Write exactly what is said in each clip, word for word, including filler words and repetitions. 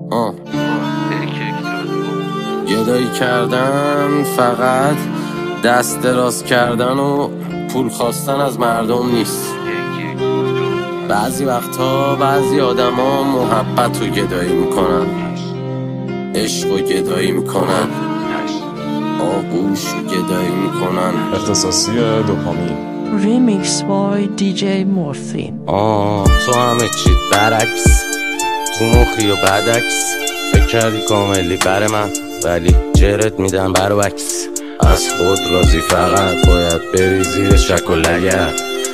آه گدایی کردن فقط دست دراز کردن و پول خواستن از مردم نیست. بعضی وقتها بعضی آدم ها محبت رو گدایی میکنن، عشق رو گدایی میکنن، آغوش رو گدایی میکنن. اختصاصی دوپامین. ریمیکس بای دی جی مورفین. آه تو همه چیت برعکس، تو مخی و بدعکس. فکر کردی کاملی بر من ولی جرت میدن برعکس. از خود راضی فقط باید بری زیر شک و لگت.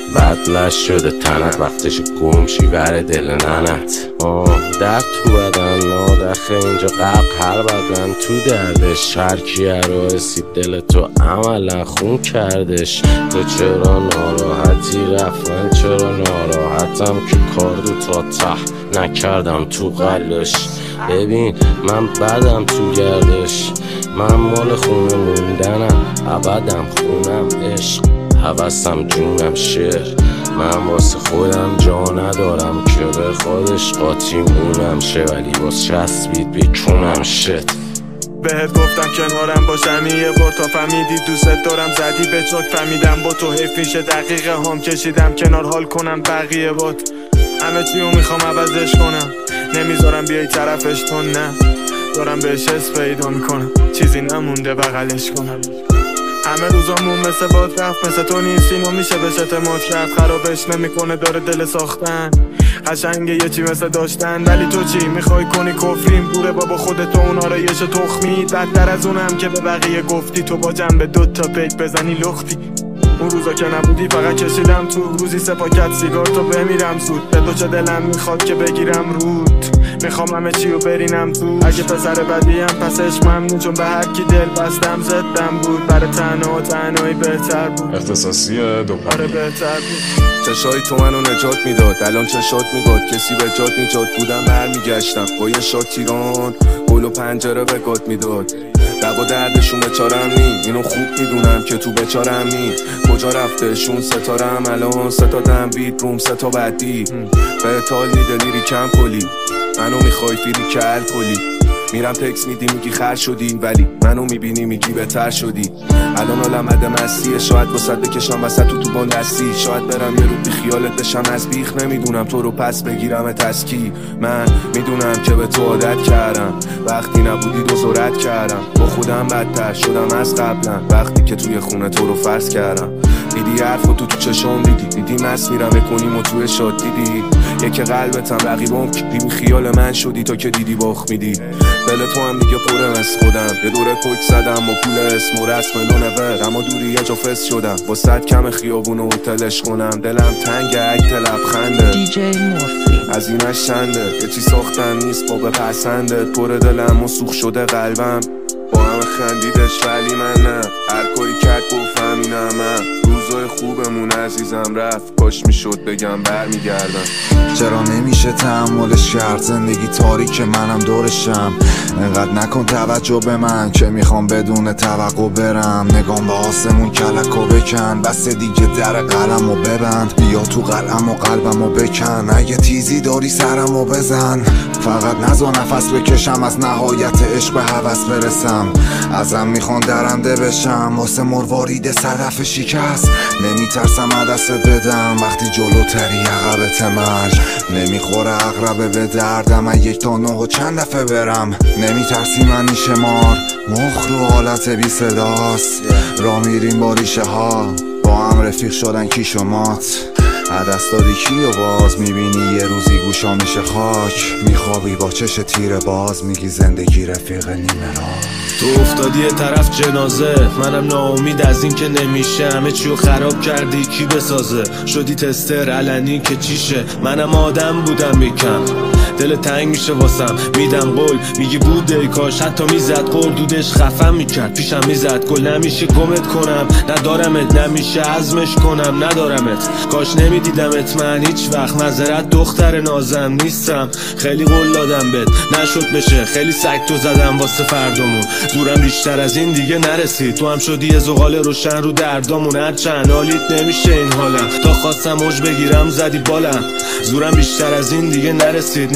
بدلش شده تنت وقتش گمشی بر دل ننت. آه درد تو بدن نادخه اینجا قبل هر بدن تو دردش. هر کیه رو رسید دل تو عملا خون کردش. تو چرا ناراحتی رفت من چرا ناراحتم که کاردو تا ته نکردم تو قلش. ببین من بدم تو گردش، من مال خونه موندنم ابدم خونم عشق حوستم جونم شعر. من واسه خودم جا ندارم که به خودش قاطی مونم شه، ولی واسه چسبید بیچونم شد. بهت گفتم کنارم باشم یه بار تا فهمیدی دوست دارم زدی به چاک فهمیدم با تو حیف میشه دقیقه هم کشیدم کنار حال کنم بقیه بات. همه چیو میخوام عوضش کنم نمیذارم بیای طرفش تو نه دارم بهش حس پیدا میکنم چیزی نمونده بغلش کنم. همه روزامون مثل باد رفت مثل تو نیست اینو میشه بهش اعتماد کرد. خرابش نمیکنه داره دل ساختن قشنگه یه چی مثل داشتن. ولی تو چی میخوای کنی کفریم گوره بابا خودتو اون آرایش تخمی. بدتر از اونم که به بقیه گفتی تو با جنب دوتا پیک بزنی لختی. اون روزا که نبودی فقط کشیدم تو روزی سه پاکت سیگار تو بمیرم زود. به تو چه دلم میخواد که بگیرم رود میخوام همه چیو برینم تو. اگه پسر بدیم پس عشق ممنون چون به هر کی دل بستم زدم بود. برای تنها و تنهایی بهتر بود. اختصاصی دوپامین. آره بهتر بود. چشای تو منو نجات میداد الان چشات میگاد کسی به جات نجات بودم برمیگشتم با یه شات تیران گل و پنجره به گات میداد. دوا دردشون بچارم نی اینو خوب میدونم که تو بچارم نی. کجا رفتشون ستارم الان ستادم بیت روم ستا بعدی. به تال میده لیری کم کلی منو میخوای فیری که الکلی. میرم تکس میدی میگی خر شدی ولی منو میبینی میگی بهتر شدی. الان عالمده مسیه شاید واسه بکشم وسط تو تو بان دستی. شاید برم یه رو بی خیالت بشم از بیخ نمیدونم تو رو پس بگیرم تسکی. من میدونم که به تو عادت کردم وقتی نبودی دوزارت کردم. با خودم بدتر شدم از قبلا وقتی که توی خونه تو رو فرض کردم. دیدی حرفو تو تو چشم دیدی دیدی مس میرم بکنیم و توی شاد دیدی. یکی قلبتم رقیبم دیدی خیال من شدی تا که دیدی باخ میدی. دل تو هم دیگه پرم از خودم یه دوره کوک زدم و پول اسم و رسم لونور. اما دوری یه جا فس شدم با صد کم خیابون و تلش کنم. دلم تنگ عکت لبخنده دی جی مورفین. از اینش چنده یه چی ساختن نیست با بپسندت. پر دلم و سوخ شده قلبم با همه خندیدش ولی من نه. هر کاری کرد گفتم اینم من. روزای خوبمون عزیزم رفت کاش میشد بگم برمیگردم. چرا نمیشه تحملش کرد زندگی تاریک منم دورشم. انقدر نکن توجه به من که میخوام بدون توقع برم. نگام به آسمون کلکو بکن بس دیگه در قلمو ببند. بیا تو قلم و قلبمو بکن اگه تیزی داری سرمو بزن. فقط نزا نفس بکشم از نهایت عشق به هوس برسم. ازم میخوان درنده بشم واسه مروارید صدف شکست. نمیترسم عدست بدم وقتی جلوتری عقبت مرگ. نمیخوره اقربه به دردم از یک تا نه و چند دفعه برم. نمیترسی من نیشه مار مخ رو حالت بی صداست. را میریم با ریشه ها با هم رفیق شدن کی شمات. عدست دادی کی و باز میبینی یه روزی گوشا میشه خاک. میخوابی با چش تیر باز میگی زندگی رفیق نیمه را. تو افتادی یه طرف جنازه منم ناامید از این که نمیشه. همه چیو خراب کردی کی بسازه. شدی تستر علنی که چیشه. منم آدم بودم یکم دل تنگ میشه واسم میدم قول میگی بوده ای کاش حتی میزد قردودش خفم میکرد پیشم میزد گل نمیشه گمت کنم ندارمت نمیشه عزمش کنم ندارمت. کاش نمیدیدمت من هیچ وقت معذرت دختر نازم نیستم. خیلی قول دادم بهت نشد بشه خیلی سگ تو زدم واسه فردامون. زورم بیشتر از این دیگه نرسید تو هم شدی یه زغال روشن رو دردامون. هر چند حالیت نمیشه این حالم تا خواستم اوج بگیرم زدی بالم. زورم بیشتر از این دیگه نرسید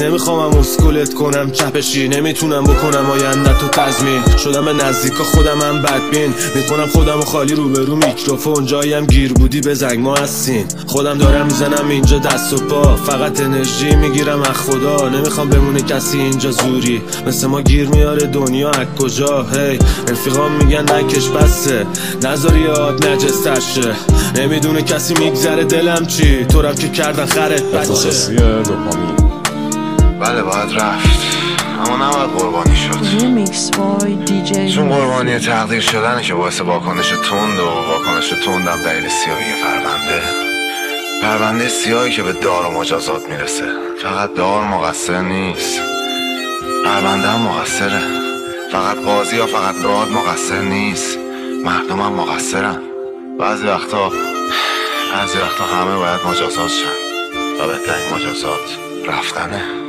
نمیخوام اسکولت کنم چپشی، نمیتونم بکنم آینده تو تضمین. شدم به نزدیکا خودم هم بدبین، میکنم خودم خالی روبرو میکروفون. جاییم گیر بودی بزنگ ما هستین، خودم دارم میزنم اینجا دست و پا. فقط انرژی میگیرم از خدا، نمیخوام بمونه کسی اینجا زوری. مثل ما گیر میاره دنیا از کجا. هی رفیقام میگن نکش بسه، نذاری یاد نجستر شه. نمیدونه کسی میگذره دلم چی، تو رم که کردن خرت بچه. احساسی دوپامین. بله باید رفت، اما نباید قربانی شد. Remix by دی جی چون قربانی تقدیر شدنه که باعث واکنش تند و واکنش تندم دلیل سیاهی پرونده. پرونده سیاهی که به دار و مجازات میرسه. فقط دار مقصر نیست، پرونده هم مقصره. فقط قاضی یا فقط داد مقصر نیست، مردم هم مقصرن. بعضی وقتا بعضی وقتا همه باید مجازات شن و بهترین مجازات رفتنه.